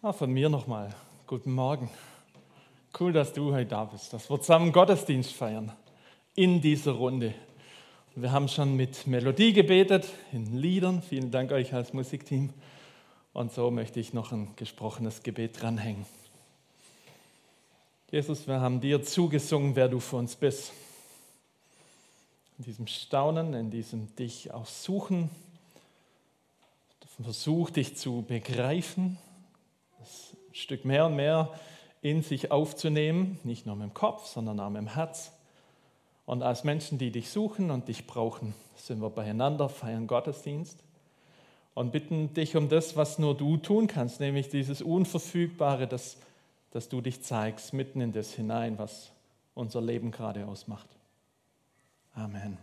Von mir nochmal. Guten Morgen. Cool, dass du heute da bist, dass wir zusammen Gottesdienst feiern in dieser Runde. Wir haben schon mit Melodie gebetet, in Liedern. Vielen Dank euch als Musikteam. Und so möchte ich noch ein gesprochenes Gebet dranhängen. Jesus, wir haben dir zugesungen, wer du für uns bist. In diesem Staunen, in diesem dich auch suchen, versuch dich zu begreifen, das ein Stück mehr und mehr in sich aufzunehmen, nicht nur mit dem Kopf, sondern auch mit dem Herz. Und als Menschen, die dich suchen und dich brauchen, sind wir beieinander, feiern Gottesdienst und bitten dich um das, was nur du tun kannst, nämlich dieses Unverfügbare, dass du dich zeigst, mitten in das hinein, was unser Leben gerade ausmacht. Amen.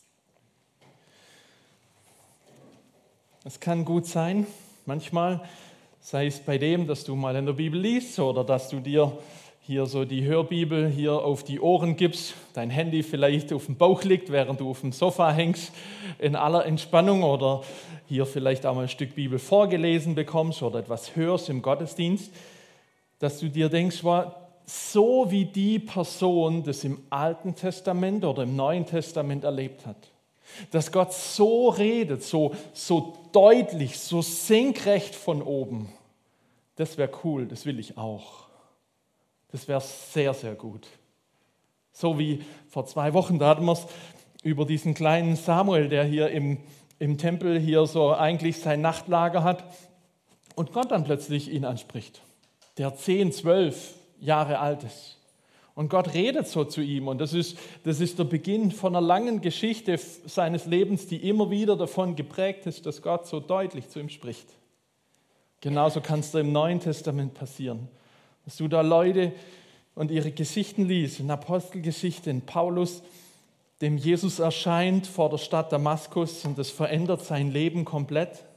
Es kann gut sein, manchmal, sei es bei dem, dass du mal in der Bibel liest oder dass du dir hier so die Hörbibel hier auf die Ohren gibst, dein Handy vielleicht auf dem Bauch liegt, während du auf dem Sofa hängst, in aller Entspannung oder hier vielleicht auch mal ein Stück Bibel vorgelesen bekommst oder etwas hörst im Gottesdienst, dass du dir denkst, so wie die Person das im Alten Testament oder im Neuen Testament erlebt hat. Dass Gott so redet, so deutlich, so senkrecht von oben. Das wäre cool, das will ich auch. Das wäre sehr, sehr gut. So wie vor 2 Wochen, da hatten wir es über diesen kleinen Samuel, der hier im Tempel hier so eigentlich sein Nachtlager hat und Gott dann plötzlich ihn anspricht, der 10, 12 Jahre alt ist. Und Gott redet so zu ihm und das ist der Beginn von einer langen Geschichte seines Lebens, die immer wieder davon geprägt ist, dass Gott so deutlich zu ihm spricht. Genauso kann es dir im Neuen Testament passieren, dass du da Leute und ihre Geschichten liest, in Apostelgeschichte, in Paulus, dem Jesus erscheint vor der Stadt Damaskus und das verändert sein Leben komplett.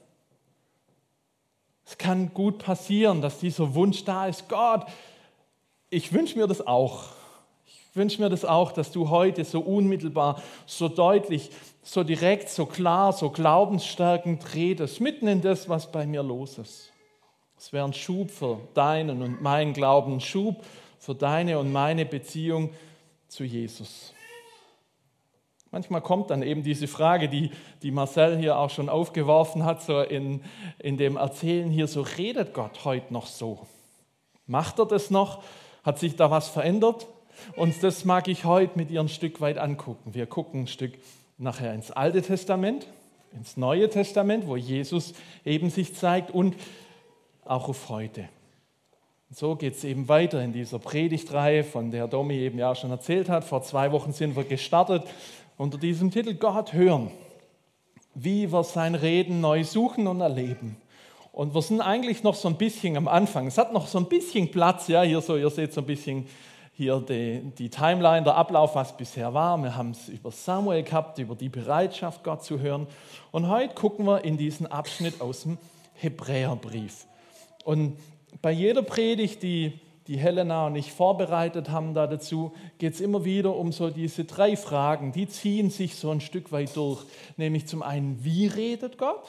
Es kann gut passieren, dass dieser Wunsch da ist, Gott, ich wünsche mir das auch. Ich wünsche mir das auch, dass du heute so unmittelbar, so deutlich, so direkt, so klar, so glaubensstärkend redest, mitten in das, was bei mir los ist. Es wäre ein Schub für deinen und meinen Glauben, ein Schub für deine und meine Beziehung zu Jesus. Manchmal kommt dann eben diese Frage, die Marcel hier auch schon aufgeworfen hat, so in dem Erzählen hier, so redet Gott heute noch so? Macht er das noch? Hat sich da was verändert? Und das mag ich heute mit dir ein Stück weit angucken. Wir gucken ein Stück nachher ins Alte Testament, ins Neue Testament, wo Jesus eben sich zeigt und auch auf heute. Und so geht es eben weiter in dieser Predigtreihe, von der Domi eben ja schon erzählt hat. Vor 2 Wochen sind wir gestartet unter diesem Titel Gott hören, wie wir sein Reden neu suchen und erleben. Und wir sind eigentlich noch so ein bisschen am Anfang. Es hat noch so ein bisschen Platz, ja, hier so, ihr seht so ein bisschen hier die Timeline, der Ablauf, was bisher war. Wir haben es über Samuel gehabt, über die Bereitschaft, Gott zu hören. Und heute gucken wir in diesen Abschnitt aus dem Hebräerbrief. Und bei jeder Predigt, die Helena und ich vorbereitet haben dazu, geht es immer wieder um so diese 3 Fragen. Die ziehen sich so ein Stück weit durch. Nämlich zum einen, wie redet Gott?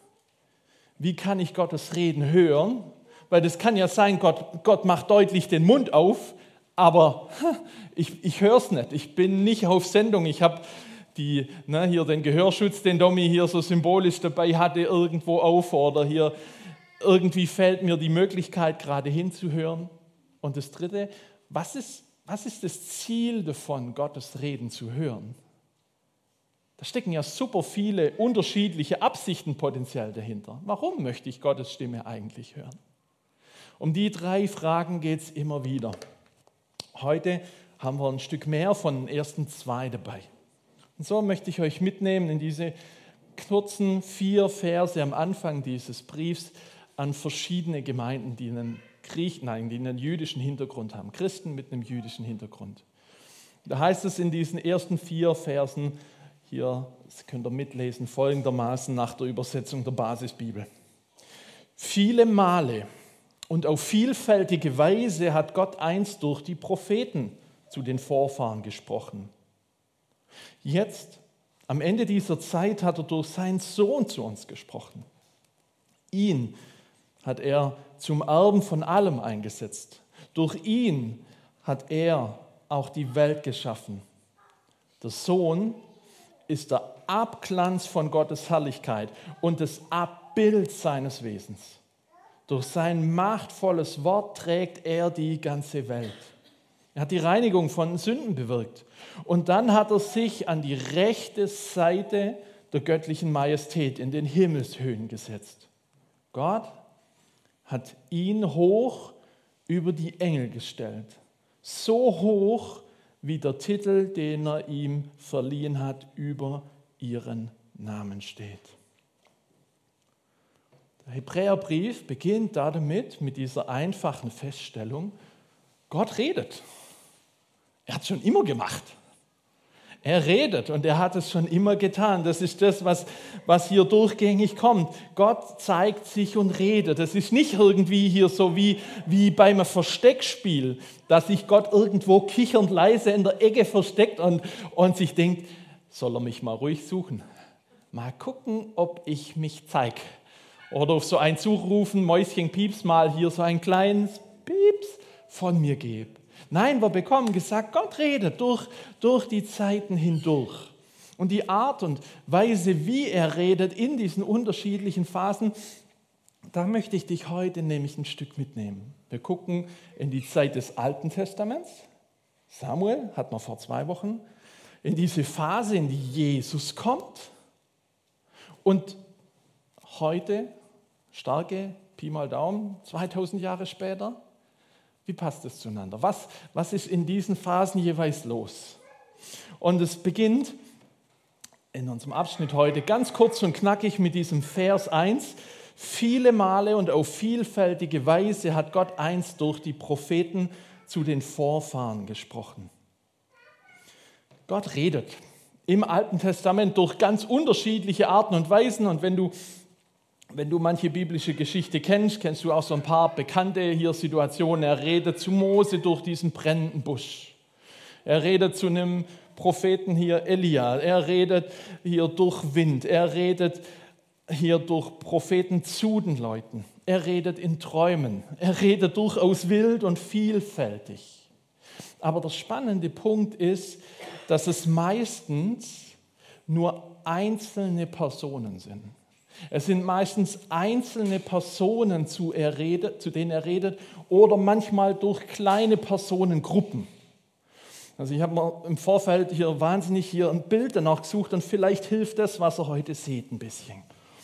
Wie kann ich Gottes Reden hören? Weil das kann ja sein, Gott macht deutlich den Mund auf, aber ich höre es nicht. Ich bin nicht auf Sendung. Ich habe hier den Gehörschutz, den Domi hier so symbolisch dabei hatte, irgendwo auf oder hier irgendwie fehlt mir die Möglichkeit, gerade hinzuhören. Und das Dritte, was ist das Ziel davon, Gottes Reden zu hören? Da stecken ja super viele unterschiedliche Absichten potenziell dahinter. Warum möchte ich Gottes Stimme eigentlich hören? Um die 3 Fragen geht es immer wieder. Heute haben wir ein Stück mehr von den ersten 2 dabei. Und so möchte ich euch mitnehmen in diese kurzen 4 Verse am Anfang dieses Briefs an verschiedene Gemeinden, die einen jüdischen Hintergrund haben. Christen mit einem jüdischen Hintergrund. Da heißt es in diesen ersten 4 Versen, hier, das könnt ihr mitlesen, folgendermaßen nach der Übersetzung der Basisbibel. Viele Male und auf vielfältige Weise hat Gott einst durch die Propheten zu den Vorfahren gesprochen. Jetzt, am Ende dieser Zeit, hat er durch seinen Sohn zu uns gesprochen. Ihn, hat er zum Erben von allem eingesetzt. Durch ihn hat er auch die Welt geschaffen. Der Sohn ist der Abglanz von Gottes Herrlichkeit und das Abbild seines Wesens. Durch sein machtvolles Wort trägt er die ganze Welt. Er hat die Reinigung von Sünden bewirkt. Und dann hat er sich an die rechte Seite der göttlichen Majestät in den Himmelshöhen gesetzt. Gott hat ihn hoch über die Engel gestellt. So hoch wie der Titel, den er ihm verliehen hat, über ihren Namen steht. Der Hebräerbrief beginnt damit, mit dieser einfachen Feststellung: Gott redet. Er hat es schon immer gemacht. Er redet und er hat es schon immer getan. Das ist das, was hier durchgängig kommt. Gott zeigt sich und redet. Das ist nicht irgendwie hier so wie beim Versteckspiel, dass sich Gott irgendwo kichernd leise in der Ecke versteckt und sich denkt, soll er mich mal ruhig suchen? Mal gucken, ob ich mich zeige. Oder auf so ein Zurufen, Mäuschen, Pieps, mal hier so ein kleines Pieps von mir gebe. Nein, wir bekommen gesagt, Gott redet durch die Zeiten hindurch. Und die Art und Weise, wie er redet in diesen unterschiedlichen Phasen, da möchte ich dich heute nämlich ein Stück mitnehmen. Wir gucken in die Zeit des Alten Testaments. Samuel hatten wir vor 2 Wochen. In diese Phase, in die Jesus kommt. Und heute, starke Pi mal Daumen, 2000 Jahre später, wie passt es zueinander? Was ist in diesen Phasen jeweils los? Und es beginnt in unserem Abschnitt heute ganz kurz und knackig mit diesem Vers 1. Viele Male und auf vielfältige Weise hat Gott einst durch die Propheten zu den Vorfahren gesprochen. Gott redet im Alten Testament durch ganz unterschiedliche Arten und Weisen. Und wenn du manche biblische Geschichte kennst du auch so ein paar bekannte hier Situationen. Er redet zu Mose durch diesen brennenden Busch. Er redet zu einem Propheten hier, Elia. Er redet hier durch Wind. Er redet hier durch Propheten zu den Leuten. Er redet in Träumen. Er redet durchaus wild und vielfältig. Aber der spannende Punkt ist, dass es meistens nur einzelne Personen sind. Es sind meistens einzelne Personen, zu denen er redet, oder manchmal durch kleine Personengruppen. Also ich habe mir im Vorfeld hier wahnsinnig ein Bild danach gesucht und vielleicht hilft das, was ihr heute seht, ein bisschen.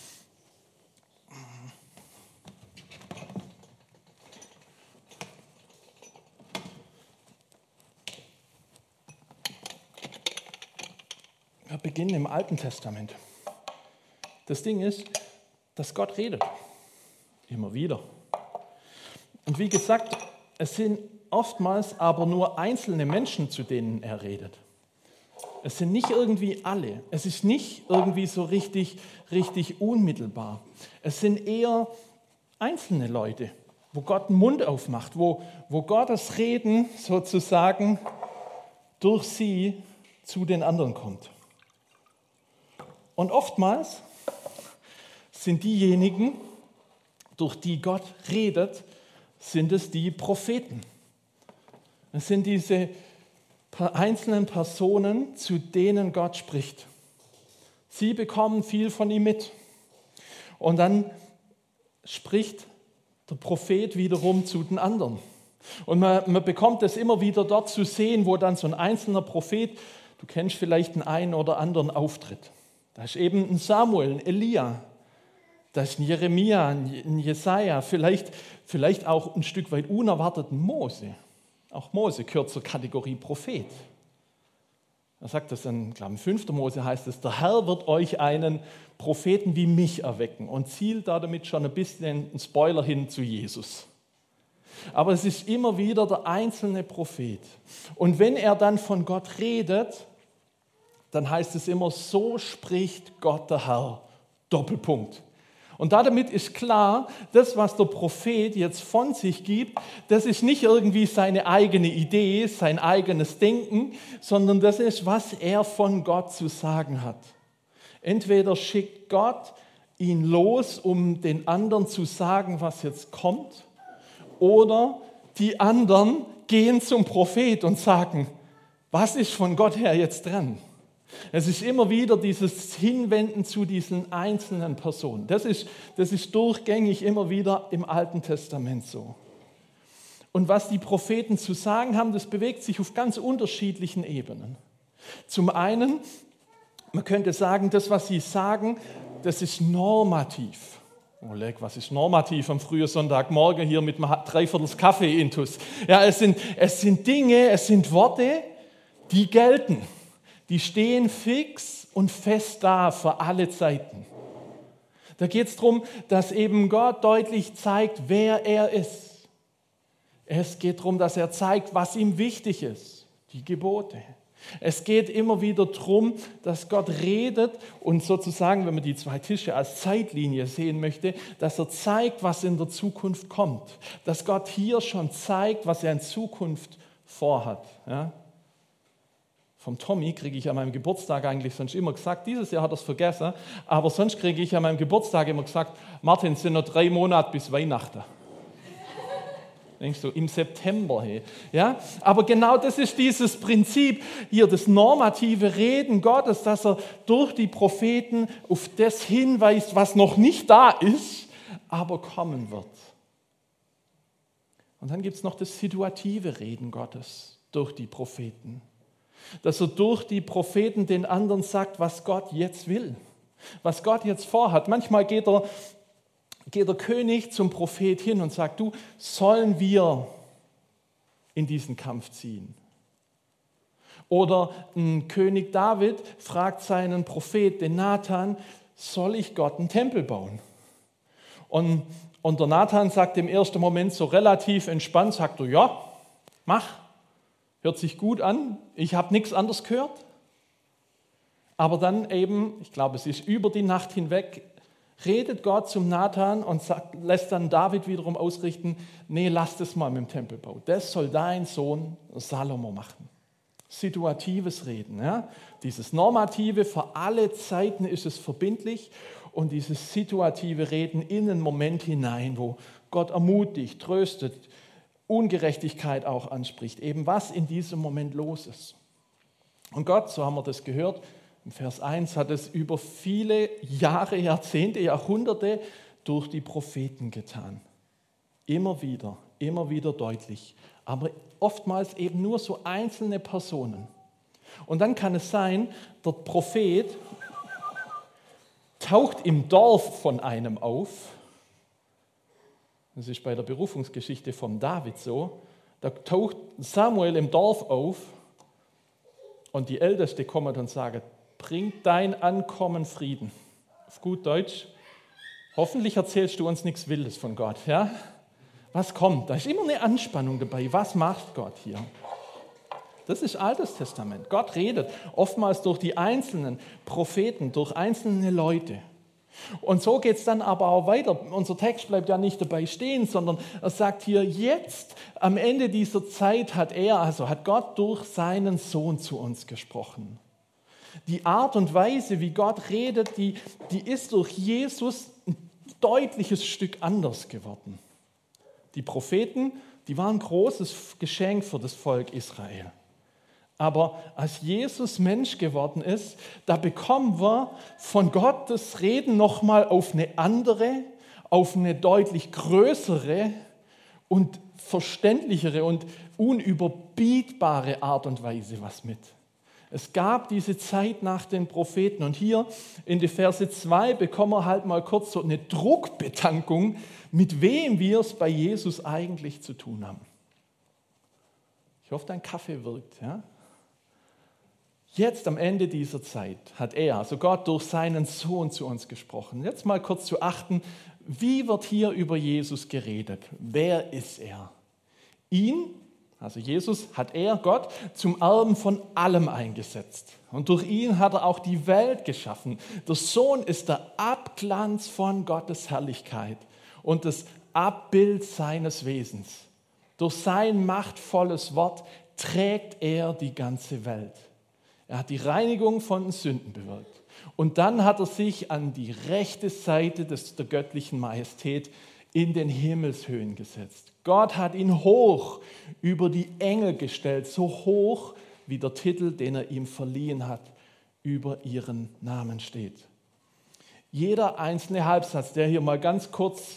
Wir beginnen im Alten Testament. Das Ding ist, dass Gott redet. Immer wieder. Und wie gesagt, es sind oftmals aber nur einzelne Menschen, zu denen er redet. Es sind nicht irgendwie alle. Es ist nicht irgendwie so richtig unmittelbar. Es sind eher einzelne Leute, wo Gott den Mund aufmacht, wo Gott das Reden sozusagen durch sie zu den anderen kommt. Und oftmals sind diejenigen, durch die Gott redet, sind es die Propheten. Es sind diese einzelnen Personen, zu denen Gott spricht. Sie bekommen viel von ihm mit. Und dann spricht der Prophet wiederum zu den anderen. Und man bekommt es immer wieder dort zu sehen, wo dann so ein einzelner Prophet, du kennst vielleicht einen oder anderen Auftritt. Da ist eben ein Samuel, ein Elia. Da ist ein Jeremia, ein Jesaja, vielleicht auch ein Stück weit unerwartet ein Mose. Auch Mose gehört zur Kategorie Prophet. Er sagt das dann, ich glaube, im 5. Mose heißt es, der Herr wird euch einen Propheten wie mich erwecken und zielt damit schon ein bisschen einen Spoiler hin zu Jesus. Aber es ist immer wieder der einzelne Prophet. Und wenn er dann von Gott redet, dann heißt es immer, so spricht Gott der Herr. Doppelpunkt. Und damit ist klar, das, was der Prophet jetzt von sich gibt, das ist nicht irgendwie seine eigene Idee, sein eigenes Denken, sondern das ist, was er von Gott zu sagen hat. Entweder schickt Gott ihn los, um den anderen zu sagen, was jetzt kommt? Oder die anderen gehen zum Prophet und sagen, was ist von Gott her jetzt dran? Es ist immer wieder dieses Hinwenden zu diesen einzelnen Personen. Das ist durchgängig immer wieder im Alten Testament so. Und was die Propheten zu sagen haben, das bewegt sich auf ganz unterschiedlichen Ebenen. Zum einen, man könnte sagen, das, was sie sagen, das ist normativ. Oleg, was ist normativ am frühen Sonntagmorgen hier mit einem Dreiviertel Kaffee-Intus? Ja, es sind Dinge, es sind Worte, die gelten. Die stehen fix und fest da für alle Zeiten. Da geht es darum, dass eben Gott deutlich zeigt, wer er ist. Es geht darum, dass er zeigt, was ihm wichtig ist, die Gebote. Es geht immer wieder darum, dass Gott redet und sozusagen, wenn man die zwei Tische als Zeitlinie sehen möchte, dass er zeigt, was in der Zukunft kommt. Dass Gott hier schon zeigt, was er in Zukunft vorhat. Ja? Vom Tommy kriege ich an meinem Geburtstag eigentlich sonst immer gesagt, dieses Jahr hat er es vergessen, aber sonst kriege ich an meinem Geburtstag immer gesagt, Martin, es sind noch 3 Monate bis Weihnachten. Denkst du, im September, hey. Ja? Aber genau das ist dieses Prinzip hier, das normative Reden Gottes, dass er durch die Propheten auf das hinweist, was noch nicht da ist, aber kommen wird. Und dann gibt es noch das situative Reden Gottes durch die Propheten. Dass er durch die Propheten den anderen sagt, was Gott jetzt will, was Gott jetzt vorhat. Manchmal geht der König zum Prophet hin und sagt, du, sollen wir in diesen Kampf ziehen? Oder ein König David fragt seinen Prophet, den Nathan, soll ich Gott einen Tempel bauen? Und der Nathan sagt im ersten Moment so relativ entspannt, sagt er, ja, mach, hört sich gut an, ich habe nichts anderes gehört. Aber dann eben, ich glaube, es ist über die Nacht hinweg, redet Gott zum Nathan und lässt dann David wiederum ausrichten, nee, lass das mal mit dem Tempelbau. Das soll dein Sohn Salomo machen. Situatives Reden. Ja? Dieses Normative, für alle Zeiten ist es verbindlich und dieses situative Reden in einen Moment hinein, wo Gott ermutigt, tröstet, Ungerechtigkeit auch anspricht, eben was in diesem Moment los ist. Und Gott, so haben wir das gehört, im Vers 1 hat es über viele Jahre, Jahrzehnte, Jahrhunderte durch die Propheten getan. Immer wieder deutlich. Aber oftmals eben nur so einzelne Personen. Und dann kann es sein, der Prophet taucht im Dorf von einem auf. Das ist bei der Berufungsgeschichte von David so. Da taucht Samuel im Dorf auf und die Älteste kommen und sagen, bringt dein Ankommen Frieden. Auf gut Deutsch, hoffentlich erzählst du uns nichts Wildes von Gott. Ja? Was kommt? Da ist immer eine Anspannung dabei. Was macht Gott hier? Das ist Altes Testament. Gott redet oftmals durch die einzelnen Propheten, durch einzelne Leute. Und so geht es dann aber auch weiter. Unser Text bleibt ja nicht dabei stehen, sondern er sagt hier, jetzt am Ende dieser Zeit hat Gott durch seinen Sohn zu uns gesprochen. Die Art und Weise, wie Gott redet, die ist durch Jesus ein deutliches Stück anders geworden. Die Propheten, die waren ein großes Geschenk für das Volk Israel. Aber als Jesus Mensch geworden ist, da bekommen wir von Gott das Reden nochmal auf eine andere, auf eine deutlich größere und verständlichere und unüberbietbare Art und Weise was mit. Es gab diese Zeit nach den Propheten und hier in die Verse 2 bekommen wir halt mal kurz so eine Druckbetankung, mit wem wir es bei Jesus eigentlich zu tun haben. Ich hoffe, dein Kaffee wirkt. Ja? Jetzt am Ende dieser Zeit hat also Gott durch seinen Sohn zu uns gesprochen. Jetzt mal kurz zu achten, wie wird hier über Jesus geredet? Wer ist er? Ihn, also Jesus, hat Gott, zum Erben von allem eingesetzt. Und durch ihn hat er auch die Welt geschaffen. Der Sohn ist der Abglanz von Gottes Herrlichkeit und das Abbild seines Wesens. Durch sein machtvolles Wort trägt er die ganze Welt. Er hat die Reinigung von den Sünden bewirkt. Und dann hat er sich an die rechte Seite der göttlichen Majestät in den Himmelshöhen gesetzt. Gott hat ihn hoch über die Engel gestellt, so hoch wie der Titel, den er ihm verliehen hat, über ihren Namen steht. Jeder einzelne Halbsatz, der hier mal ganz kurz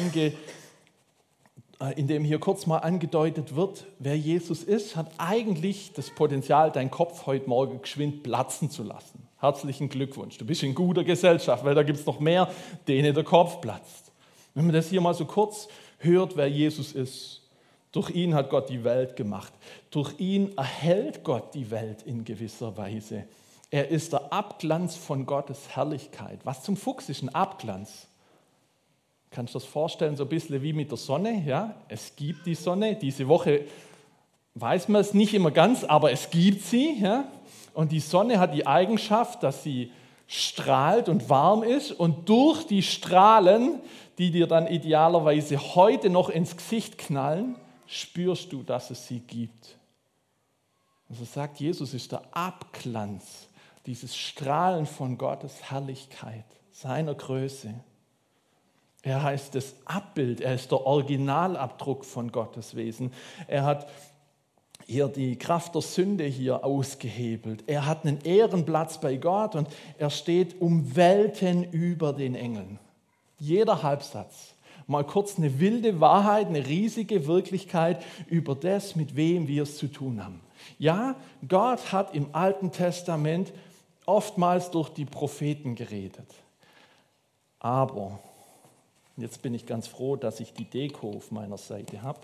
in dem hier kurz mal angedeutet wird, wer Jesus ist, hat eigentlich das Potenzial, deinen Kopf heute Morgen geschwind platzen zu lassen. Herzlichen Glückwunsch, du bist in guter Gesellschaft, weil da gibt es noch mehr, denen der Kopf platzt. Wenn man das hier mal so kurz hört, wer Jesus ist, durch ihn hat Gott die Welt gemacht. Durch ihn erhält Gott die Welt in gewisser Weise. Er ist der Abglanz von Gottes Herrlichkeit. Was zum Fuchs ist ein Abglanz? Kannst du dir das vorstellen, so ein bisschen wie mit der Sonne? Ja? Es gibt die Sonne. Diese Woche weiß man es nicht immer ganz, aber es gibt sie. Ja? Und die Sonne hat die Eigenschaft, dass sie strahlt und warm ist. Und durch die Strahlen, die dir dann idealerweise heute noch ins Gesicht knallen, spürst du, dass es sie gibt. Also sagt Jesus, ist der Abglanz, dieses Strahlen von Gottes Herrlichkeit, seiner Größe. Er heißt das Abbild, er ist der Originalabdruck von Gottes Wesen. Er hat hier die Kraft der Sünde hier ausgehebelt. Er hat einen Ehrenplatz bei Gott und er steht um Welten über den Engeln. Jeder Halbsatz. Mal kurz eine wilde Wahrheit, eine riesige Wirklichkeit über das, mit wem wir es zu tun haben. Ja, Gott hat im Alten Testament oftmals durch die Propheten geredet. Aber, jetzt bin ich ganz froh, dass ich die Deko auf meiner Seite habe.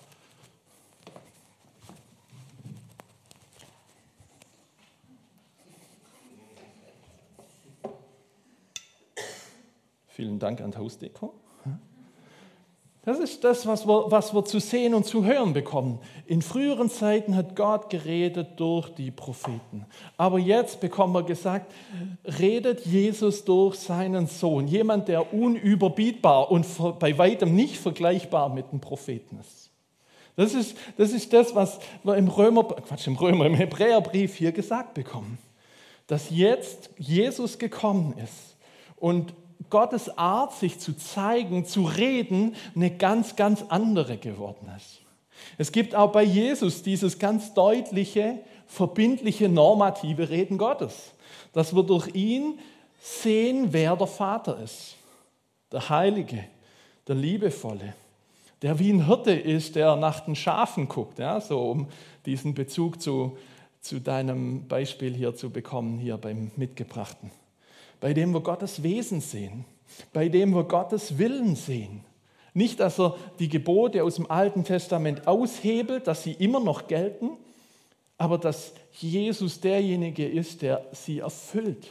Vielen Dank an die Hausdeko. Das ist das, was wir zu sehen und zu hören bekommen. In früheren Zeiten hat Gott geredet durch die Propheten. Aber jetzt bekommen wir gesagt, redet Jesus durch seinen Sohn. Jemand, der unüberbietbar und bei weitem nicht vergleichbar mit dem Propheten ist. Das ist das, was wir im Hebräerbrief hier gesagt bekommen. Dass jetzt Jesus gekommen ist und Gottes Art, sich zu zeigen, zu reden, eine ganz, ganz andere geworden ist. Es gibt auch bei Jesus dieses ganz deutliche, verbindliche, normative Reden Gottes, dass wir durch ihn sehen, wer der Vater ist. Der Heilige, der Liebevolle, der wie ein Hirte ist, der nach den Schafen guckt, ja, so um diesen Bezug zu deinem Beispiel hier zu bekommen, hier beim Mitgebrachten. Bei dem wir Gottes Wesen sehen, bei dem wir Gottes Willen sehen. Nicht, dass er die Gebote aus dem Alten Testament aushebelt, dass sie immer noch gelten, aber dass Jesus derjenige ist, der sie erfüllt.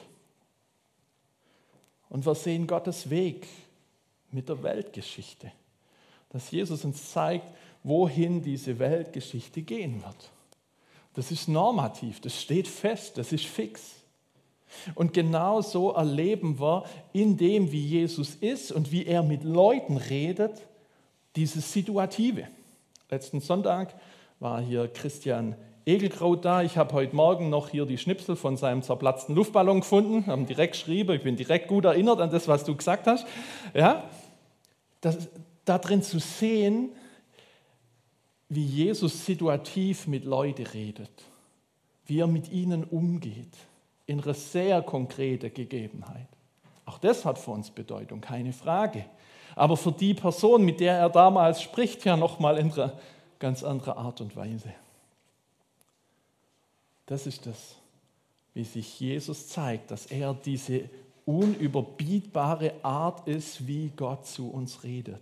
Und wir sehen Gottes Weg mit der Weltgeschichte, dass Jesus uns zeigt, wohin diese Weltgeschichte gehen wird. Das ist normativ, das steht fest, das ist fix. Und genau so erleben wir in dem, wie Jesus ist und wie er mit Leuten redet, dieses Situative. Letzten Sonntag war hier Christian Egelkraut da. Ich habe heute Morgen noch hier die Schnipsel von seinem zerplatzten Luftballon gefunden, haben direkt geschrieben, ich bin direkt gut erinnert an das, was du gesagt hast. Ja, da drin zu sehen, wie Jesus situativ mit Leuten redet, wie er mit ihnen umgeht. In einer sehr konkreten Gegebenheit. Auch das hat für uns Bedeutung, keine Frage. Aber für die Person, mit der er damals spricht, ja nochmal in einer ganz anderen Art und Weise. Das ist das, wie sich Jesus zeigt, dass er diese unüberbietbare Art ist, wie Gott zu uns redet.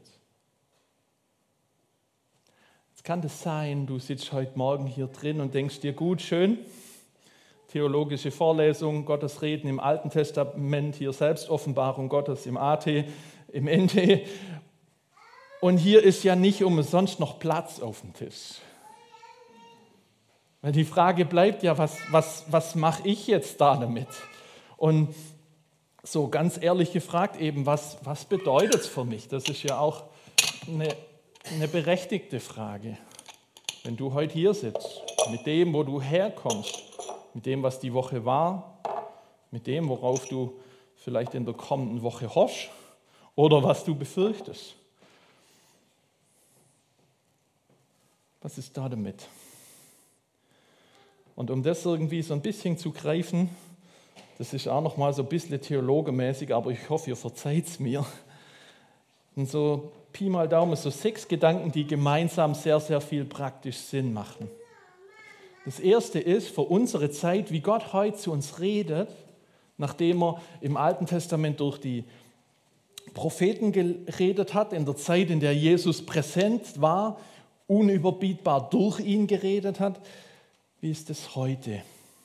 Jetzt kann das sein, du sitzt heute Morgen hier drin und denkst dir, gut, schön, theologische Vorlesung, Gottes Reden im Alten Testament, hier Selbstoffenbarung Gottes im AT, im NT. Und hier ist ja nicht umsonst noch Platz auf dem Tisch. Weil die Frage bleibt ja, was mache ich jetzt da damit? Und so ganz ehrlich gefragt eben, was bedeutet es für mich? Das ist ja auch eine berechtigte Frage. Wenn du heute hier sitzt, mit dem, wo du herkommst, mit dem, was die Woche war, mit dem, worauf du vielleicht in der kommenden Woche hoffst oder was du befürchtest. Was ist da damit? Und um das irgendwie so ein bisschen zu greifen, das ist auch nochmal so ein bisschen theologemäßig, aber ich hoffe, ihr verzeiht es mir. Und so Pi mal Daumen, so 6 Gedanken, die gemeinsam sehr, sehr viel praktisch Sinn machen. Das erste ist für unsere Zeit, wie Gott heute zu uns redet, nachdem er im Alten Testament durch die Propheten geredet hat, in der Zeit, in der Jesus präsent war, unüberbietbar durch ihn geredet hat. Wie ist es heute?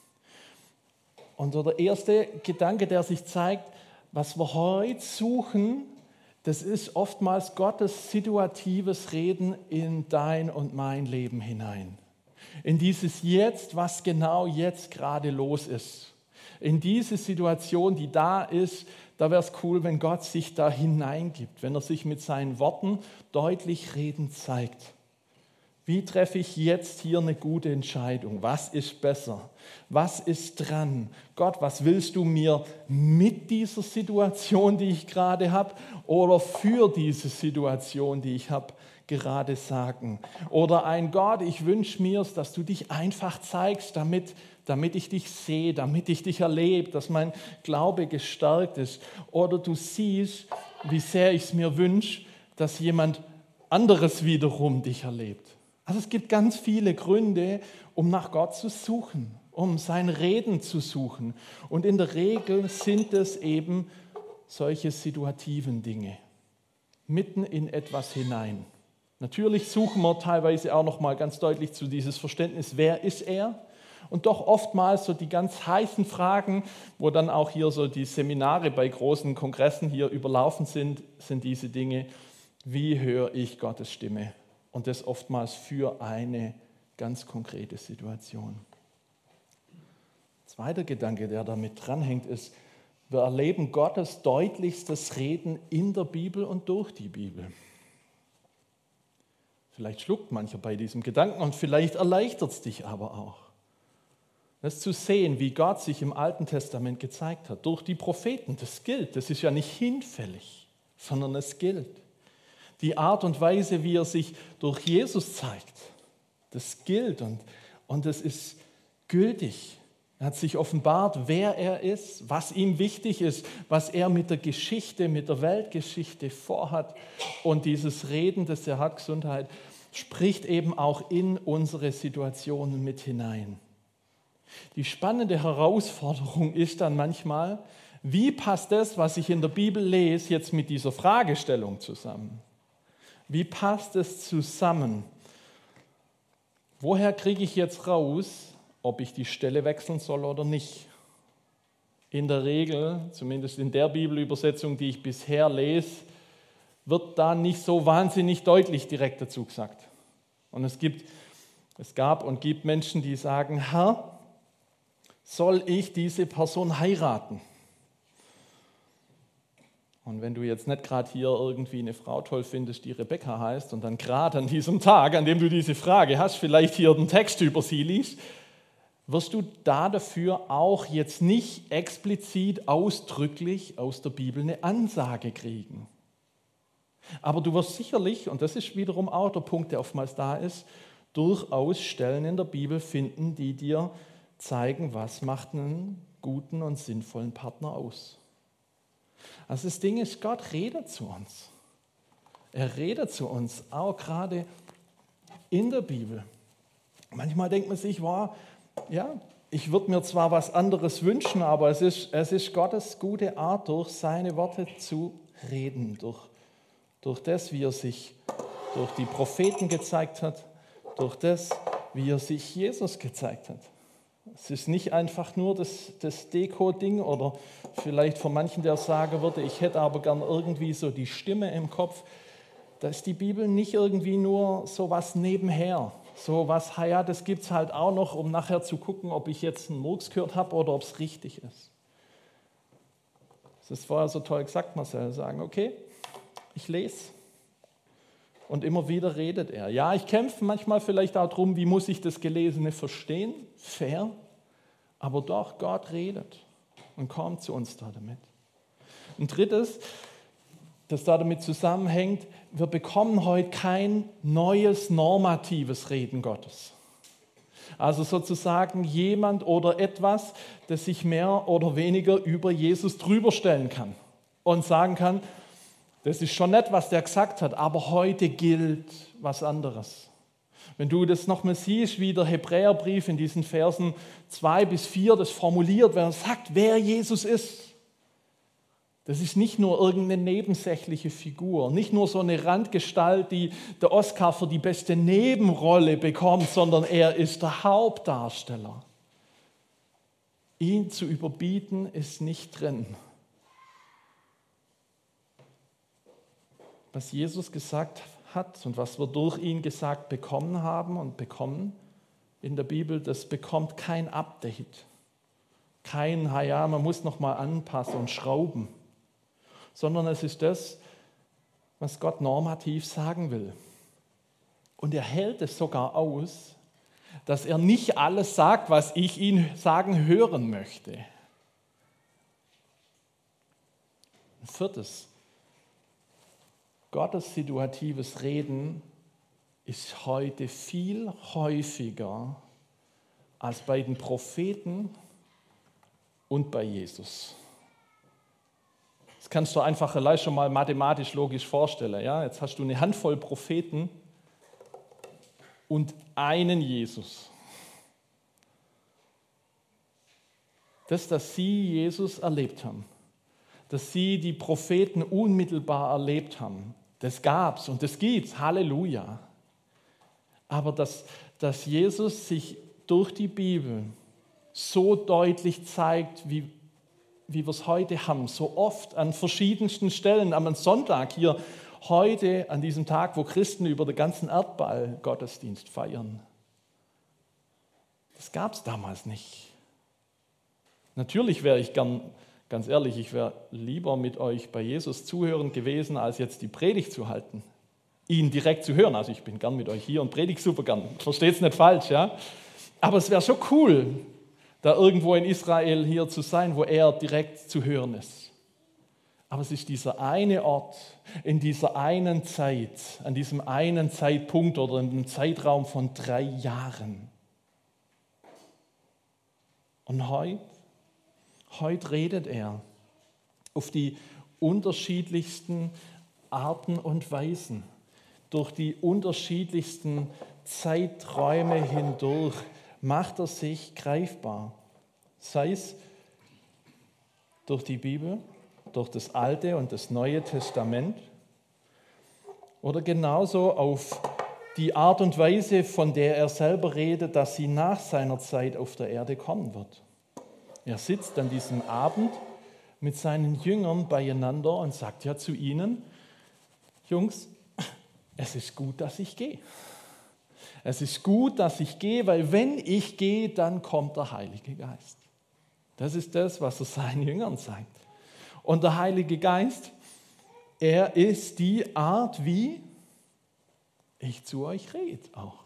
Und so der erste Gedanke, der sich zeigt, was wir heute suchen, das ist oftmals Gottes situatives Reden in dein und mein Leben hinein. In dieses Jetzt, was genau jetzt gerade los ist. In diese Situation, die da ist, da wäre es cool, wenn Gott sich da hineingibt, wenn er sich mit seinen Worten deutlich redend zeigt. Wie treffe ich jetzt hier eine gute Entscheidung? Was ist besser? Was ist dran? Gott, was willst du mir mit dieser Situation, die ich gerade habe, oder für diese Situation, die ich habe, gerade sagen? Oder ein Gott, ich wünsche mir, dass du dich einfach zeigst, damit ich dich sehe, damit ich dich erlebe, dass mein Glaube gestärkt ist. Oder du siehst, wie sehr ich es mir wünsche, dass jemand anderes wiederum dich erlebt. Also es gibt ganz viele Gründe, um nach Gott zu suchen, um sein Reden zu suchen. Und in der Regel sind es eben solche situativen Dinge, mitten in etwas hinein. Natürlich suchen wir teilweise auch noch mal ganz deutlich zu dieses Verständnis, wer ist er? Und doch oftmals so die ganz heißen Fragen, wo dann auch hier so die Seminare bei großen Kongressen hier überlaufen sind diese Dinge, wie höre ich Gottes Stimme? Und das oftmals für eine ganz konkrete Situation. Zweiter Gedanke, der damit dranhängt, ist, wir erleben Gottes deutlichstes Reden in der Bibel und durch die Bibel. Vielleicht schluckt mancher bei diesem Gedanken und vielleicht erleichtert es dich aber auch. Das zu sehen, wie Gott sich im Alten Testament gezeigt hat, durch die Propheten, das gilt, das ist ja nicht hinfällig, sondern es gilt. Die Art und Weise, wie er sich durch Jesus zeigt, das gilt und das ist gültig. Er hat sich offenbart, wer er ist, was ihm wichtig ist, was er mit der Geschichte, mit der Weltgeschichte vorhat. Und dieses Reden, das er hat, Gesundheit, spricht eben auch in unsere Situationen mit hinein. Die spannende Herausforderung ist dann manchmal, wie passt das, was ich in der Bibel lese, jetzt mit dieser Fragestellung zusammen? Wie passt es zusammen? Woher kriege ich jetzt raus, ob ich die Stelle wechseln soll oder nicht? In der Regel, zumindest in der Bibelübersetzung, die ich bisher lese, wird da nicht so wahnsinnig deutlich direkt dazu gesagt. Und es gab und gibt Menschen, die sagen, Herr, soll ich diese Person heiraten? Und wenn du jetzt nicht gerade hier irgendwie eine Frau toll findest, die Rebecca heißt, und dann gerade an diesem Tag, an dem du diese Frage hast, vielleicht hier den Text über sie liest, wirst du da dafür auch jetzt nicht explizit ausdrücklich aus der Bibel eine Ansage kriegen. Aber du wirst sicherlich, und das ist wiederum auch der Punkt, der oftmals da ist, durchaus Stellen in der Bibel finden, die dir zeigen, was macht einen guten und sinnvollen Partner aus. Also das Ding ist, Gott redet zu uns. Er redet zu uns, auch gerade in der Bibel. Manchmal denkt man sich, wow, ja, ich würde mir zwar was anderes wünschen, aber es ist Gottes gute Art, durch seine Worte zu reden, durch das, wie er sich durch die Propheten gezeigt hat, durch das, wie er sich Jesus gezeigt hat. Es ist nicht einfach nur das Deko-Ding oder vielleicht von manchen, der sagen würde, ich hätte aber gern irgendwie so die Stimme im Kopf. Da ist die Bibel nicht irgendwie nur so was nebenher. So was, ja, das gibt es halt auch noch, um nachher zu gucken, ob ich jetzt einen Murks gehört habe oder ob es richtig ist. Das ist vorher so toll gesagt, Marcel, sagen, okay, ich lese. Und immer wieder redet er. Ja, ich kämpfe manchmal vielleicht auch darum, wie muss ich das Gelesene verstehen? Fair. Aber doch, Gott redet und kommt zu uns da damit. Ein drittes, das damit zusammenhängt, wir bekommen heute kein neues normatives Reden Gottes. Also sozusagen jemand oder etwas, das sich mehr oder weniger über Jesus drüber stellen kann und sagen kann, das ist schon nett, was der gesagt hat, aber heute gilt was anderes. Wenn du das nochmal siehst, wie der Hebräerbrief in diesen Versen 2-4 das formuliert, wenn er sagt, wer Jesus ist. Das ist nicht nur irgendeine nebensächliche Figur, nicht nur so eine Randgestalt, die der Oscar für die beste Nebenrolle bekommt, sondern er ist der Hauptdarsteller. Ihn zu überbieten ist nicht drin. Was Jesus gesagt hat und was wir durch ihn gesagt bekommen haben und bekommen in der Bibel, das bekommt kein Update. Kein, ja, man muss noch mal anpassen und schrauben. Sondern es ist das, was Gott normativ sagen will. Und er hält es sogar aus, dass er nicht alles sagt, was ich ihn sagen hören möchte. Ein viertes, Gottes situatives Reden ist heute viel häufiger als bei den Propheten und bei Jesus. Das kannst du einfach vielleicht schon mal mathematisch logisch vorstellen. Ja? Jetzt hast du eine Handvoll Propheten und einen Jesus. Dass sie Jesus erlebt haben, dass sie die Propheten unmittelbar erlebt haben, das gab's und das gibt's, Halleluja. Aber dass Jesus sich durch die Bibel so deutlich zeigt, wie wir es heute haben, so oft an verschiedensten Stellen, am Sonntag hier, heute an diesem Tag, wo Christen über den ganzen Erdball Gottesdienst feiern. Das gab es damals nicht. Natürlich wäre ich gern, ganz ehrlich, ich wäre lieber mit euch bei Jesus zuhören gewesen, als jetzt die Predigt zu halten. Ihn direkt zu hören. Also ich bin gern mit euch hier und predige super gern. Versteht es nicht falsch, ja? Aber es wäre schon cool, da irgendwo in Israel hier zu sein, wo er direkt zu hören ist. Aber es ist dieser eine Ort, in dieser einen Zeit, an diesem einen Zeitpunkt oder in einem Zeitraum von 3 Jahren. Und heute redet er auf die unterschiedlichsten Arten und Weisen, durch die unterschiedlichsten Zeiträume hindurch, macht er sich greifbar. Sei es durch die Bibel, durch das Alte und das Neue Testament oder genauso auf die Art und Weise, von der er selber redet, dass sie nach seiner Zeit auf der Erde kommen wird. Er sitzt an diesem Abend mit seinen Jüngern beieinander und sagt ja zu ihnen, Jungs, es ist gut, dass ich gehe. Es ist gut, dass ich gehe, weil wenn ich gehe, dann kommt der Heilige Geist. Das ist das, was er seinen Jüngern sagt. Und der Heilige Geist, er ist die Art, wie ich zu euch rede auch.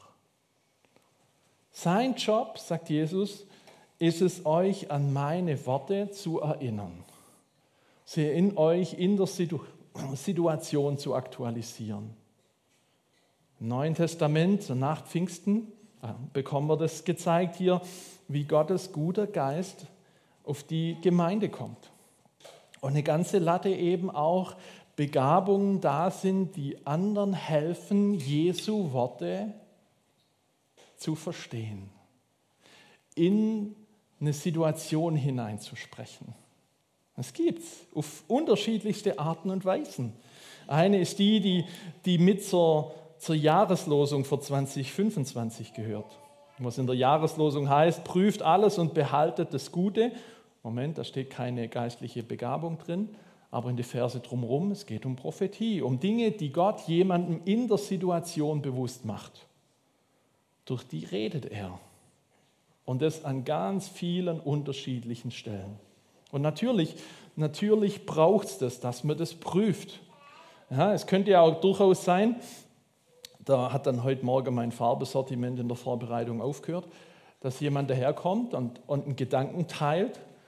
Sein Job, sagt Jesus, ist es, euch an meine Worte zu erinnern. Sie in euch in der Situation zu aktualisieren. Im Neuen Testament, so nach Pfingsten, bekommen wir das gezeigt hier, wie Gottes guter Geist auf die Gemeinde kommt. Und eine ganze Latte eben auch Begabungen da sind, die anderen helfen, Jesu Worte zu verstehen, in eine Situation hineinzusprechen. Das gibt es auf unterschiedlichste Arten und Weisen. Eine ist die mit zur Jahreslosung für 2025 gehört. Was in der Jahreslosung heißt, prüft alles und behaltet das Gute. Moment, da steht keine geistliche Begabung drin, aber in die Verse drumherum, es geht um Prophetie, um Dinge, die Gott jemandem in der Situation bewusst macht. Durch die redet er. Und das an ganz vielen unterschiedlichen Stellen. Und natürlich braucht es das, dass man das prüft. Ja, es könnte ja auch durchaus sein, da hat dann heute Morgen mein Farbesortiment in der Vorbereitung aufgehört, dass jemand daherkommt und einen Gedanken teilt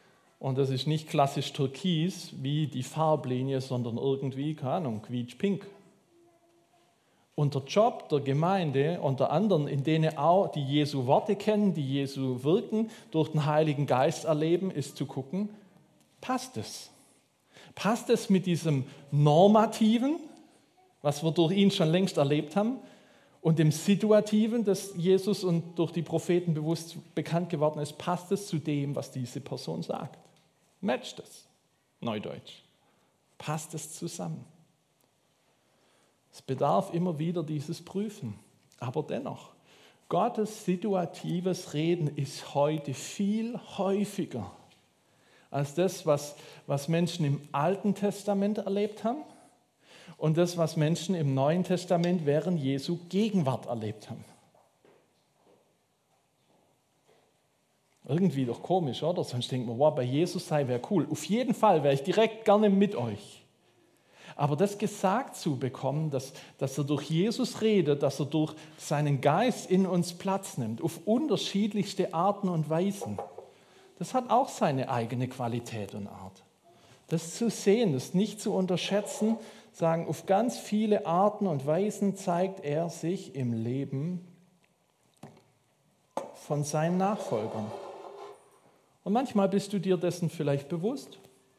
Und das ist nicht klassisch türkis wie die Farblinie, sondern irgendwie, keine Ahnung, quietsch-pink. Und der Job der Gemeinde, unter anderem in denen auch, die Jesu Worte kennen, die Jesu wirken, durch den Heiligen Geist erleben, ist zu gucken, passt es? Passt es mit diesem Normativen, was wir durch ihn schon längst erlebt haben, und dem Situativen, das Jesus und durch die Propheten bewusst bekannt geworden ist, passt es zu dem, was diese Person sagt? Matcht es? Neudeutsch. Passt es zusammen? Es bedarf immer wieder dieses Prüfen. Aber dennoch, Gottes situatives Reden ist heute viel häufiger als das, was Menschen im Alten Testament erlebt haben und das, was Menschen im Neuen Testament während Jesu Gegenwart erlebt haben. Irgendwie doch komisch, oder? Sonst denkt man, wow, bei Jesus sei wäre cool. Auf jeden Fall wäre ich direkt gerne mit euch. Aber das gesagt zu bekommen, dass er durch Jesus redet, dass er durch seinen Geist in uns Platz nimmt, auf unterschiedlichste Arten und Weisen, das hat auch seine eigene Qualität und Art. Das zu sehen, das nicht zu unterschätzen, sagen, auf ganz viele Arten und Weisen zeigt er sich im Leben von seinen Nachfolgern. Und manchmal bist du dir dessen vielleicht bewusst.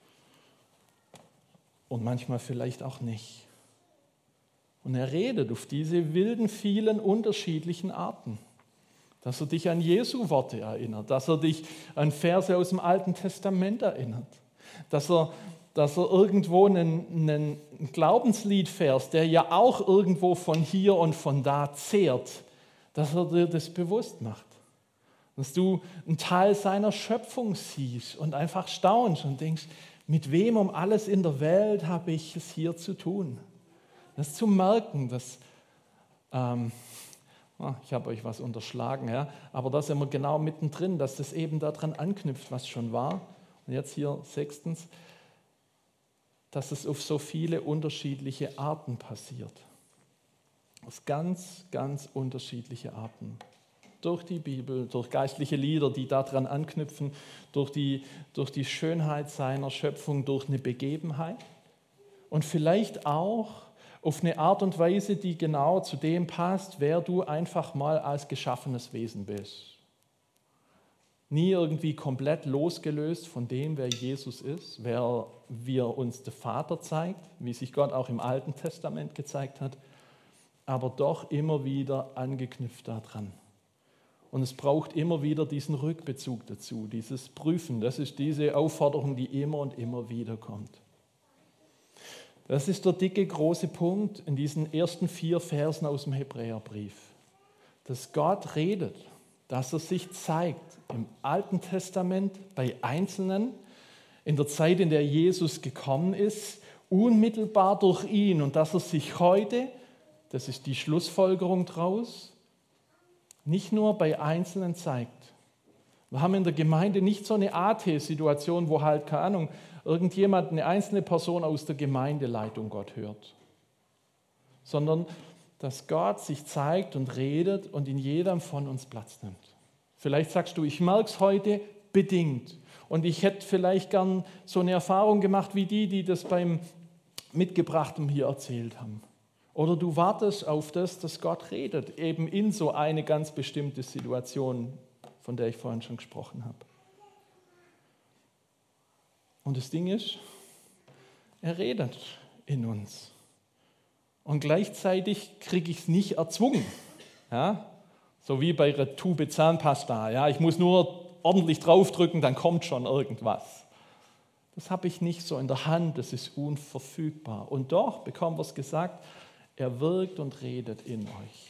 Und manchmal vielleicht auch nicht. Und er redet auf diese wilden, vielen unterschiedlichen Arten. Dass er dich an Jesu Worte erinnert, dass er dich an Verse aus dem Alten Testament erinnert, dass er irgendwo einen Glaubensliedvers, der ja auch irgendwo von hier und von da zehrt, dass er dir das bewusst macht. Dass du einen Teil seiner Schöpfung siehst und einfach staunst und denkst, mit wem um alles in der Welt habe ich es hier zu tun? Das zu merken, dass, ich habe euch was unterschlagen, ja, aber da sind wir genau mittendrin, dass das eben daran anknüpft, was schon war. Und jetzt hier sechstens, dass es auf so viele unterschiedliche Arten passiert. Auf ganz, ganz unterschiedliche Arten. Durch die Bibel, durch geistliche Lieder, die daran anknüpfen, durch die Schönheit seiner Schöpfung, durch eine Begebenheit und vielleicht auch auf eine Art und Weise, die genau zu dem passt, wer du einfach mal als geschaffenes Wesen bist. Nie irgendwie komplett losgelöst von dem, wer Jesus ist, wie er uns der Vater zeigt, wie sich Gott auch im Alten Testament gezeigt hat, aber doch immer wieder angeknüpft daran. Und es braucht immer wieder diesen Rückbezug dazu, dieses Prüfen. Das ist diese Aufforderung, die immer und immer wieder kommt. Das ist der dicke, große Punkt in diesen ersten 4 Versen aus dem Hebräerbrief. Dass Gott redet, dass er sich zeigt im Alten Testament bei Einzelnen, in der Zeit, in der Jesus gekommen ist, unmittelbar durch ihn und dass er sich heute, das ist die Schlussfolgerung daraus, nicht nur bei Einzelnen zeigt. Wir haben in der Gemeinde nicht so eine AT-Situation, wo halt, keine Ahnung, irgendjemand, eine einzelne Person aus der Gemeindeleitung Gott hört, sondern dass Gott sich zeigt und redet und in jedem von uns Platz nimmt. Vielleicht sagst du, ich merke es heute bedingt und ich hätte vielleicht gern so eine Erfahrung gemacht wie die das beim Mitgebrachten hier erzählt haben. Oder du wartest auf das, dass Gott redet, eben in so eine ganz bestimmte Situation, von der ich vorhin schon gesprochen habe. Und das Ding ist, er redet in uns. Und gleichzeitig kriege ich es nicht erzwungen. Ja? So wie bei einer Tube Zahnpasta. Ja? Ich muss nur ordentlich draufdrücken, dann kommt schon irgendwas. Das habe ich nicht so in der Hand, das ist unverfügbar. Und doch bekommen wir es gesagt, er wirkt und redet in euch.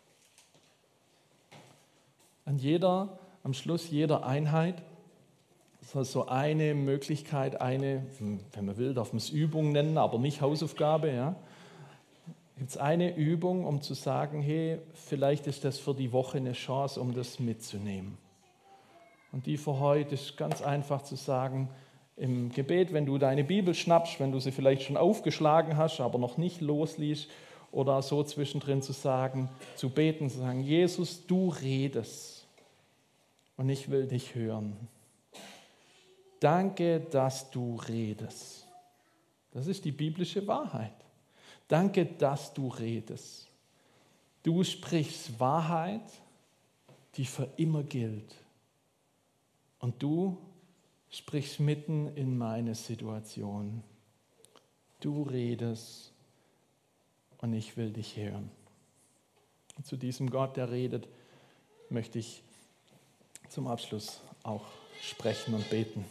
Am Schluss jeder Einheit ist so eine Möglichkeit, wenn man will, darf man es Übung nennen, aber nicht Hausaufgabe. Ja? Gibt es eine Übung, um zu sagen, hey, vielleicht ist das für die Woche eine Chance, um das mitzunehmen. Und die für heute ist ganz einfach zu sagen, im Gebet, wenn du deine Bibel schnappst, wenn du sie vielleicht schon aufgeschlagen hast, aber noch nicht losliest, oder so zwischendrin zu sagen, zu beten, zu sagen, Jesus, du redest und ich will dich hören. Danke, dass du redest. Das ist die biblische Wahrheit. Danke, dass du redest. Du sprichst Wahrheit, die für immer gilt. Und du sprichst mitten in meine Situation. Du redest und ich will dich hören. Und zu diesem Gott, der redet, möchte ich zum Abschluss auch sprechen und beten.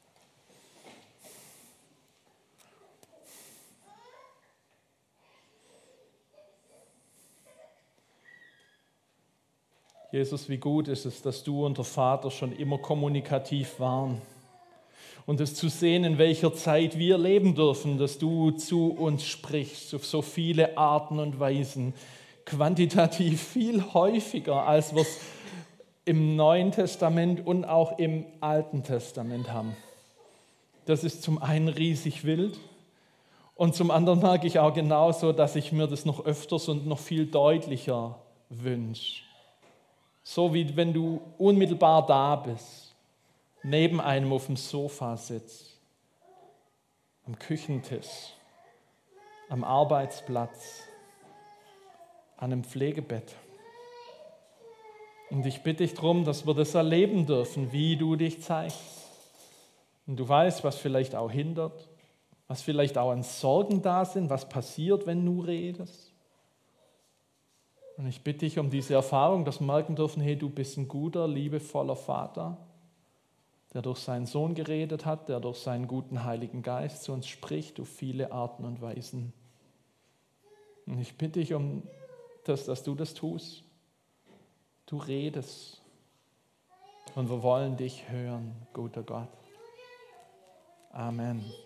Jesus, wie gut ist es, dass du und der Vater schon immer kommunikativ waren. Und es zu sehen, in welcher Zeit wir leben dürfen, dass du zu uns sprichst, auf so viele Arten und Weisen, quantitativ viel häufiger, als wir es im Neuen Testament und auch im Alten Testament haben. Das ist zum einen riesig wild und zum anderen merke ich auch genauso, dass ich mir das noch öfters und noch viel deutlicher wünsche. So wie wenn du unmittelbar da bist, neben einem auf dem Sofa sitzt, am Küchentisch, am Arbeitsplatz, an einem Pflegebett. Und ich bitte dich darum, dass wir das erleben dürfen, wie du dich zeigst. Und du weißt, was vielleicht auch hindert, was vielleicht auch an Sorgen da sind, was passiert, wenn du redest. Und ich bitte dich um diese Erfahrung, dass wir merken dürfen, hey, du bist ein guter, liebevoller Vater, der durch seinen Sohn geredet hat, der durch seinen guten Heiligen Geist zu uns spricht auf viele Arten und Weisen. Und ich bitte dich um das, dass du das tust. Du redest und wir wollen dich hören, guter Gott. Amen.